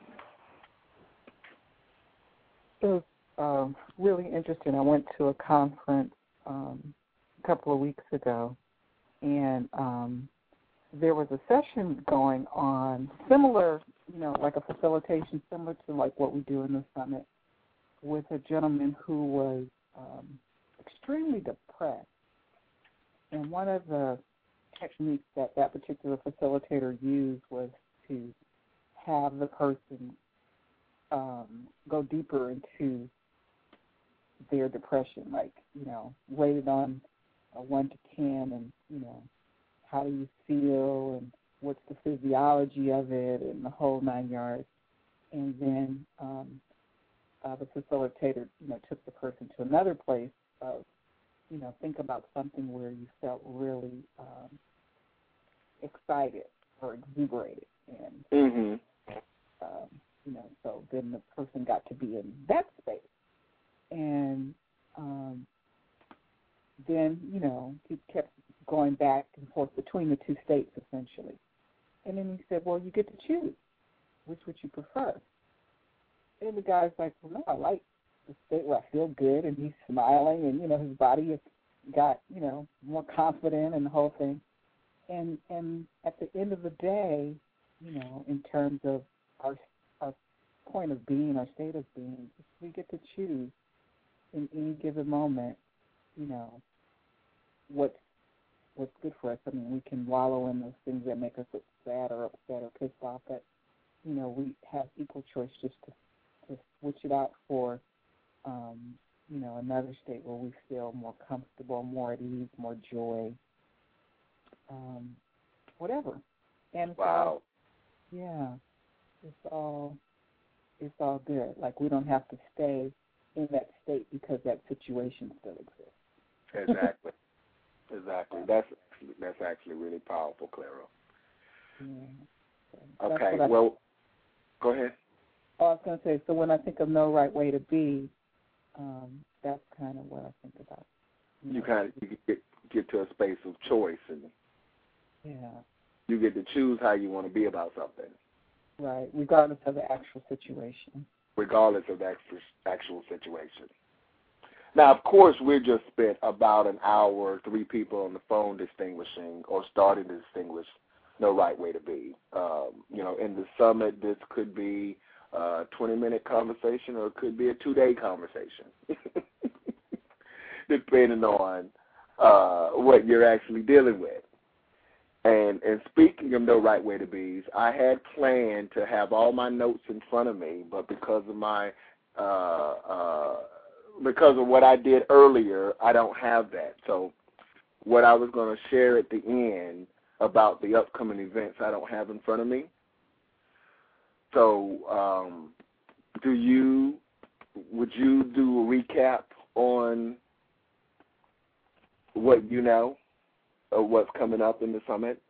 Speaker 4: It was um, really interesting. I went to a conference um, a couple of weeks ago, and um, there was a session going on, similar, you know, like a facilitation, similar to like what we do in the summit, with a gentleman who was um, extremely depressed. And one of the techniques that that particular facilitator used was to have the person um, go deeper into their depression, like, you know, rated on a one to ten, and, you know, how do you feel, and what's the physiology of it, and the whole nine yards. And then um, uh, the facilitator, you know, took the person to another place of, you know, think about something where you felt really um, excited or exuberated. And,
Speaker 2: Mm-hmm.
Speaker 4: um, you know, so then the person got to be in that space. And um, then, you know, he kept going back and forth between the two states, essentially. And then he said, well, you get to choose. Which would you prefer? And the guy's like, well, no, I like the state where I feel good, and he's smiling, and, you know, his body has got, you know, more confident and the whole thing. And and at the end of the day, you know, in terms of our our point of being, our state of being, we get to choose in any given moment, you know, what's what's good for us. I mean, we can wallow in those things that make us sad or upset or pissed off, but, you know, we have equal choice just to, to switch it out for, um, you know, another state where we feel more comfortable, more at ease, more joy, um, whatever. And
Speaker 2: wow.
Speaker 4: So, yeah, it's all it's all good. Like, we don't have to stay in that state because that situation still exists.
Speaker 2: Exactly. Exactly. That's that's actually really powerful, Clara.
Speaker 4: Yeah.
Speaker 2: Okay.
Speaker 4: I,
Speaker 2: well, go ahead.
Speaker 4: Oh, I was going to say, so when I think of no right way to be, um, that's kind of what I think about. You,
Speaker 2: you
Speaker 4: know.
Speaker 2: kind of you get get to a space of choice, and
Speaker 4: yeah,
Speaker 2: you get to choose how you want to be about something.
Speaker 4: Right, regardless of the actual situation.
Speaker 2: Regardless of the actual, actual situation. Now, of course, we just spent about an hour, three people on the phone distinguishing or starting to distinguish no right way to be. Um, you know, in the summit, this could be a twenty-minute conversation or it could be a two-day conversation, depending on uh, what you're actually dealing with. And and speaking of no right way to be's, I had planned to have all my notes in front of me, but because of my uh, uh, because of what I did earlier, I don't have that. So what I was going to share at the end about the upcoming events, I don't have in front of me. So um, do you, would you do a recap on what you know of what's coming up in the summit?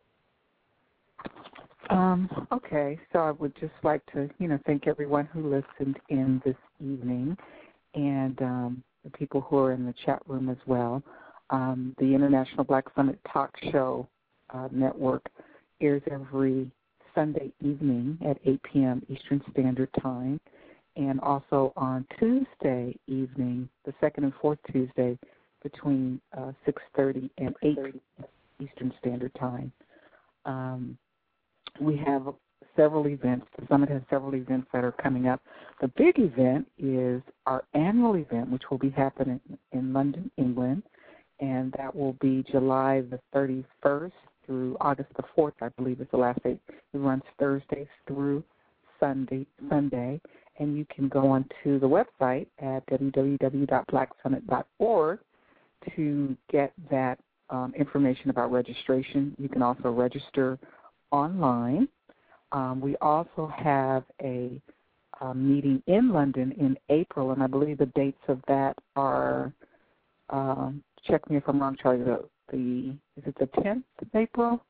Speaker 4: Um, okay, so I would just like to, you know, thank everyone who listened in this evening and um, the people who are in the chat room as well. Um, the International Black Summit Talk Show uh, Network airs every Sunday evening at eight p.m. Eastern Standard Time, and also on Tuesday evening, the second and fourth Tuesday, between uh, six thirty and eight Eastern Standard Time. Um, we have several events. The Summit has several events that are coming up. The big event is our annual event, which will be happening in London, England, and that will be July the thirty-first through August the fourth, I believe is the last day. It runs Thursdays through Sunday, Sunday, and you can go onto the website at w w w dot black summit dot org to get that um, information about registration. You can also register online. Um, we also have a, a meeting in London in April, and I believe the dates of that are, um, check me if I'm wrong, Charlie, the, the is it the tenth of April?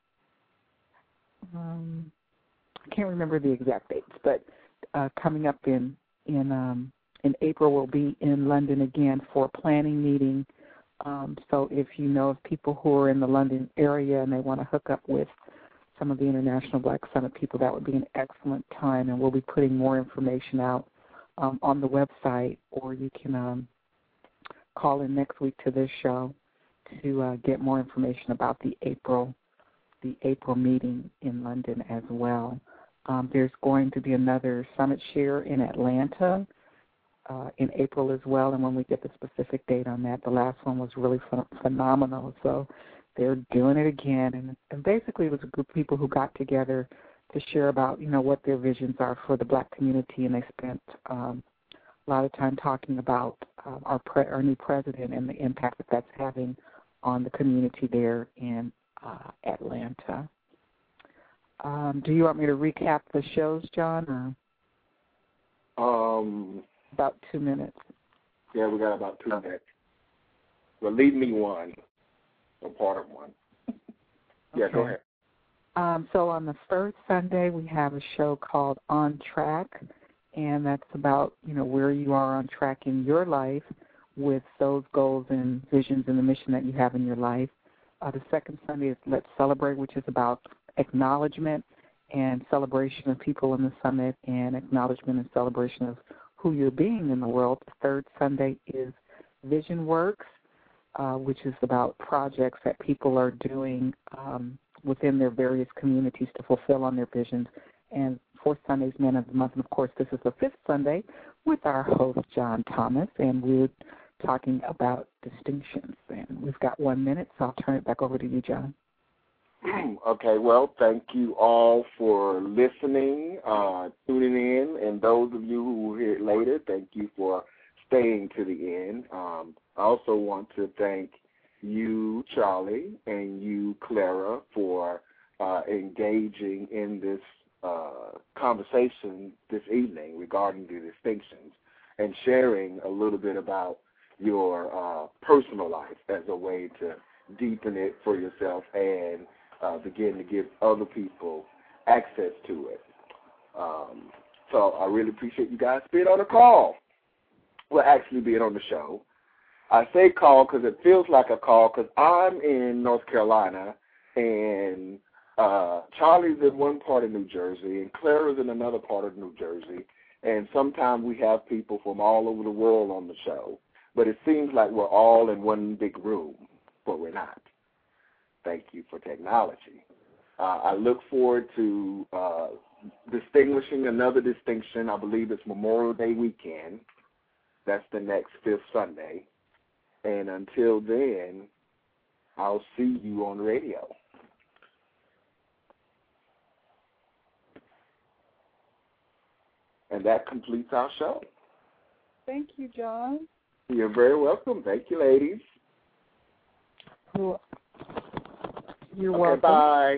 Speaker 4: Um, I can't remember the exact dates, but uh, coming up in in um, in April, we'll be in London again for a planning meeting. Um, so if you know of people who are in the London area and they want to hook up with some of the International Black Summit people, that would be an excellent time, and we'll be putting more information out um, on the website, or you can um, call in next week to this show to uh, get more information about the April the April meeting in London as well. Um, there's going to be another Summit Share in Atlanta uh, in April as well, and when we get the specific date on that, the last one was really ph- phenomenal. So they're doing it again, and, and basically it was a group of people who got together to share about, you know, what their visions are for the Black community, and they spent um, a lot of time talking about uh, our, pre- our new president and the impact that that's having on the community there in uh, Atlanta. Um, do you want me to recap the shows, John?
Speaker 2: Or? Um,
Speaker 4: about two minutes.
Speaker 2: Yeah, we got about two minutes. Well, leave me one, or part of one. Yeah,
Speaker 4: okay.
Speaker 2: Go ahead.
Speaker 4: Um, so on the first Sunday, we have a show called On Track, and that's about, you know, where you are on track in your life with those goals and visions and the mission that you have in your life. Uh, the second Sunday is Let's Celebrate, which is about acknowledgement and celebration of people in the summit and acknowledgement and celebration of who you're being in the world. The third Sunday is Vision Works, uh, which is about projects that people are doing um, within their various communities to fulfill on their visions. And fourth Sunday is Man of the Month. And, of course, this is the fifth Sunday with our host, John Thomas, and we're talking about distinctions. And we've got one minute, so I'll turn it back over to you, John.
Speaker 2: Okay, well, thank you all for listening, uh, tuning in, and those of you who will hear it later, thank you for staying to the end. Um, I also want to thank you, Charlie, and you, Clara, for uh, engaging in this uh, conversation this evening regarding the distinctions and sharing a little bit about your uh, personal life as a way to deepen it for yourself and uh, begin to give other people access to it. Um, so I really appreciate you guys being on the call. Well, actually being on the show. I say call because it feels like a call because I'm in North Carolina and uh, Charlie's in one part of New Jersey and Clara's in another part of New Jersey. And sometimes we have people from all over the world on the show. But it seems like we're all in one big room, but we're not. Thank you for technology. Uh, I look forward to uh, distinguishing another distinction. I believe it's Memorial Day weekend. That's the next fifth Sunday. And until then, I'll see you on the radio. And that completes our show.
Speaker 4: Thank you, John.
Speaker 2: You're very welcome. Thank you, ladies.
Speaker 4: You're, you're
Speaker 2: okay,
Speaker 4: welcome.
Speaker 2: Bye.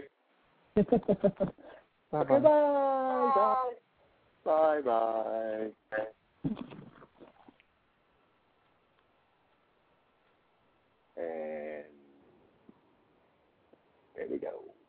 Speaker 4: Bye.
Speaker 2: Okay, bye. Bye. Bye. Bye. And there we go.